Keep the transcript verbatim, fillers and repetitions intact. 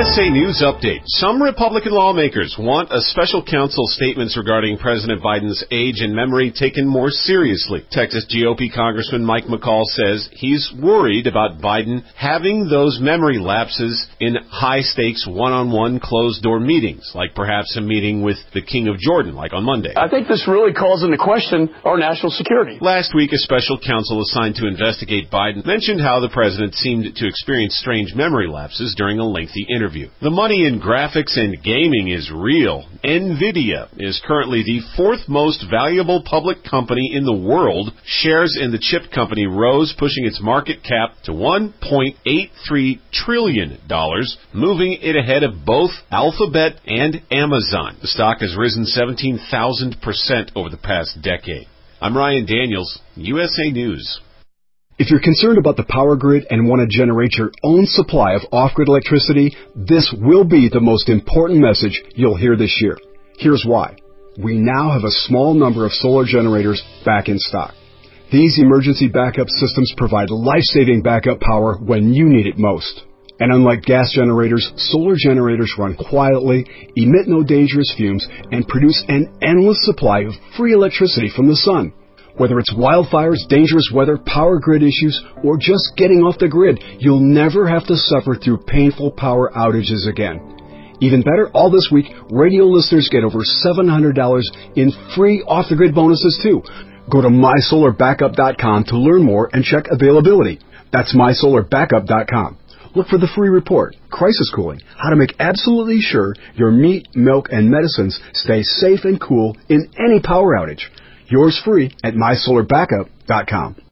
S A News Update. Some Republican lawmakers want a special counsel statements regarding President Biden's age and memory taken more seriously. Texas G O P Congressman Mike McCall says he's worried about Biden having those memory lapses in high-stakes one-on-one closed-door meetings, like perhaps a meeting with the King of Jordan, like on Monday. I think this really calls into question our national security. Last week, a special counsel assigned to investigate Biden mentioned how the president seemed to experience strange memory lapses during a lengthy interview. The money in graphics and gaming is real. NVIDIA is currently the fourth most valuable public company in the world. Shares in the chip company rose, pushing its market cap to one point eight three trillion dollars, moving it ahead of both Alphabet and Amazon. The stock has risen seventeen thousand percent over the past decade. I'm Ryan Daniels, U S A News. If you're concerned about the power grid and want to generate your own supply of off-grid electricity, this will be the most important message you'll hear this year. Here's why. We now have a small number of solar generators back in stock. These emergency backup systems provide life-saving backup power when you need it most. And unlike gas generators, solar generators run quietly, emit no dangerous fumes, and produce an endless supply of free electricity from the sun. Whether it's wildfires, dangerous weather, power grid issues, or just getting off the grid, you'll never have to suffer through painful power outages again. Even better, all this week, radio listeners get over seven hundred dollars in free off-the-grid bonuses too. Go to my solar backup dot com to learn more and check availability. That's my solar backup dot com. Look for the free report, Crisis Cooling, how to make absolutely sure your meat, milk, and medicines stay safe and cool in any power outage. Yours free at my solar backup dot com.